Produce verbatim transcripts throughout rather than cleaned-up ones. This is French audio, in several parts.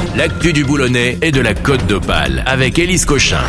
l'actu du Boulonnais et de la Côte d'Opale avec Élise Cochin.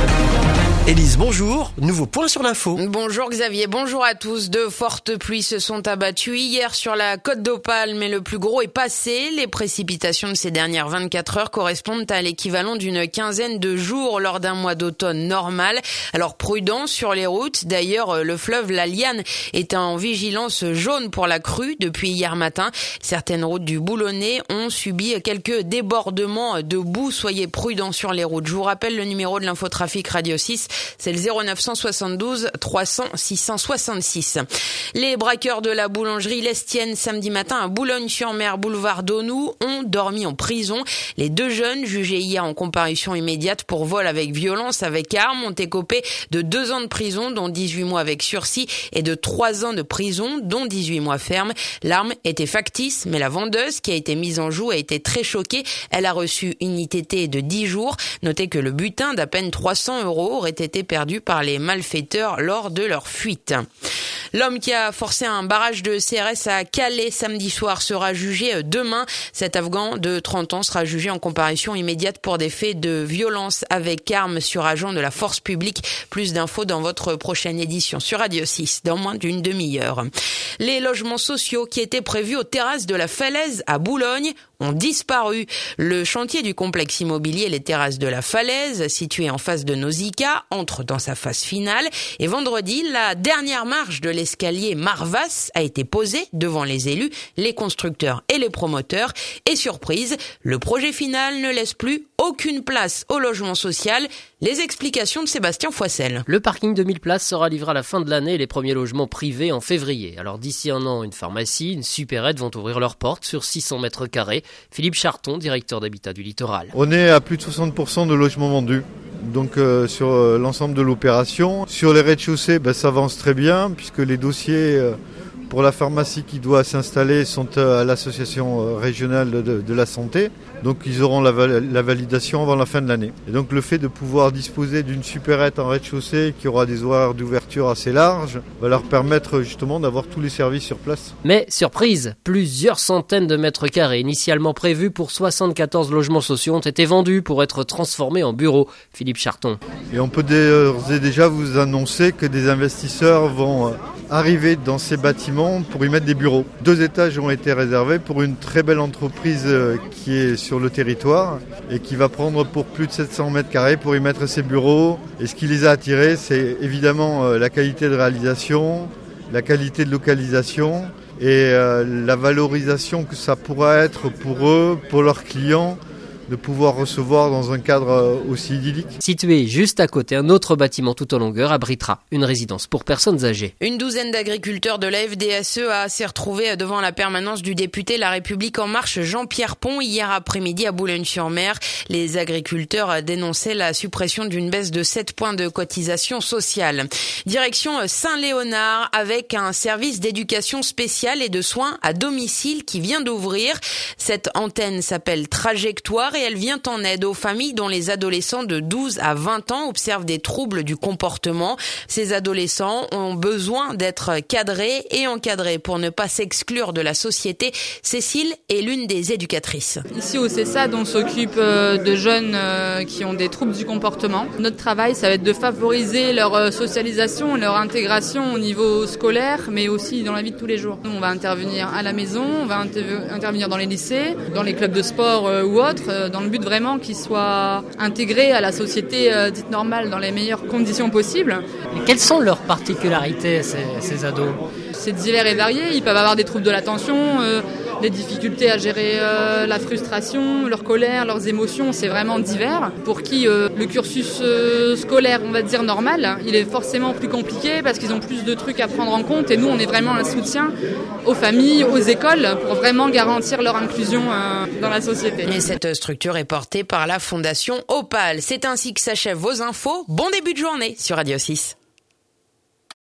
Élise, bonjour. Nouveau point sur l'info. Bonjour Xavier, bonjour à tous. De fortes pluies se sont abattues hier sur la Côte d'Opale, mais le plus gros est passé. Les précipitations de ces dernières vingt-quatre heures correspondent à l'équivalent d'une quinzaine de jours lors d'un mois d'automne normal. Alors prudence sur les routes. D'ailleurs, le fleuve la Liane est en vigilance jaune pour la crue depuis hier matin. Certaines routes du Boulonnais ont subi quelques débordements de boue. Soyez prudents sur les routes. Je vous rappelle le numéro de l'infotrafic Radio six. C'est le zéro neuf cent soixante-douze trois cents six cent soixante-six. Les braqueurs de la boulangerie L'Estienne samedi matin à Boulogne-sur-Mer, boulevard d'Aunoux, ont dormi en prison. Les deux jeunes, jugés hier en comparution immédiate pour vol avec violence avec arme, ont écopé de deux ans de prison, dont dix-huit mois avec sursis, et de trois ans de prison, dont dix-huit mois ferme. L'arme était factice, mais la vendeuse, qui a été mise en joue, a été très choquée. Elle a reçu une I T T de dix jours. Notez que le butin d'à peine trois cents euros aurait été perdu par les malfaiteurs lors de leur fuite. L'homme qui a forcé un barrage de C R S à Calais samedi soir sera jugé demain. Cet Afghan de trente ans sera jugé en comparution immédiate pour des faits de violence avec arme sur agent de la force publique. Plus d'infos dans votre prochaine édition sur Radio six dans moins d'une demi-heure. Les logements sociaux qui étaient prévus aux terrasses de la Falaise à Boulogne ont disparu. Le chantier du complexe immobilier Les Terrasses de la Falaise, situé en face de Nausicaa, entre dans sa phase finale. Et vendredi, la dernière marche de l'escalier Marvas a été posée devant les élus, les constructeurs et les promoteurs. Et surprise, le projet final ne laisse plus aucune place au logement social. Les explications de Sébastien Foissel. Le parking de mille places sera livré à la fin de l'année et les premiers logements privés en février. Alors d'ici un an, une pharmacie, une supérette vont ouvrir leurs portes sur six cents mètres carrés. Philippe Charton, directeur d'Habitat du Littoral. On est à plus de soixante pour cent de logements vendus. Donc euh, sur euh, l'ensemble de l'opération. Sur les rez-de-chaussée, ben, ça avance très bien puisque les dossiers euh, pour la pharmacie qui doit s'installer sont euh, à l'association euh, régionale de, de la santé. Donc ils auront la, la validation avant la fin de l'année. Et donc le fait de pouvoir disposer d'une supérette en rez-de-chaussée qui aura des horaires d'ouverture assez larges va leur permettre justement d'avoir tous les services sur place. Mais surprise, plusieurs centaines de mètres carrés initialement prévus pour soixante-quatorze logements sociaux ont été vendus pour être transformés en bureaux. Philippe Charton. Et on peut d'ores et déjà vous annoncer que des investisseurs vont arriver dans ces bâtiments pour y mettre des bureaux. Deux étages ont été réservés pour une très belle entreprise qui est sur le territoire et qui va prendre pour plus de sept cents mètres carrés pour y mettre ses bureaux. Et ce qui les a attirés, c'est évidemment la qualité de réalisation, la qualité de localisation et la valorisation que ça pourra être pour eux, pour leurs clients, de pouvoir recevoir dans un cadre aussi idyllique. Situé juste à côté, un autre bâtiment tout en longueur abritera une résidence pour personnes âgées. Une douzaine d'agriculteurs de la F D S E a s'est retrouvée devant la permanence du député La République En Marche Jean-Pierre Pont hier après-midi à Boulogne-sur-Mer. Les agriculteurs dénonçaient la suppression d'une baisse de sept points de cotisation sociale. Direction Saint-Léonard avec un service d'éducation spéciale et de soins à domicile qui vient d'ouvrir. Cette antenne s'appelle Trajectoire et elle vient en aide aux familles dont les adolescents de douze à vingt ans observent des troubles du comportement. Ces adolescents ont besoin d'être cadrés et encadrés pour ne pas s'exclure de la société. Cécile est l'une des éducatrices. Ici au CESAD, on s'occupe de jeunes qui ont des troubles du comportement. Notre travail, ça va être de favoriser leur socialisation, leur intégration au niveau scolaire, mais aussi dans la vie de tous les jours. Nous, on va intervenir à la maison, on va intervenir dans les lycées, dans les clubs de sport ou autres, dans le but vraiment qu'ils soient intégrés à la société euh, dite normale dans les meilleures conditions possibles. Et quelles sont leurs particularités, ces, ces ados ? C'est divers et varié, ils peuvent avoir des troubles de l'attention, euh, des difficultés à gérer euh, la frustration, leur colère, leurs émotions, c'est vraiment divers. Pour qui euh, le cursus euh, scolaire, on va dire normal, il est forcément plus compliqué parce qu'ils ont plus de trucs à prendre en compte et nous on est vraiment un soutien aux familles, aux écoles pour vraiment garantir leur inclusion euh, dans la société. Et cette structure est portée par la Fondation Opale. C'est ainsi que s'achèvent vos infos. Bon début de journée sur Radio six.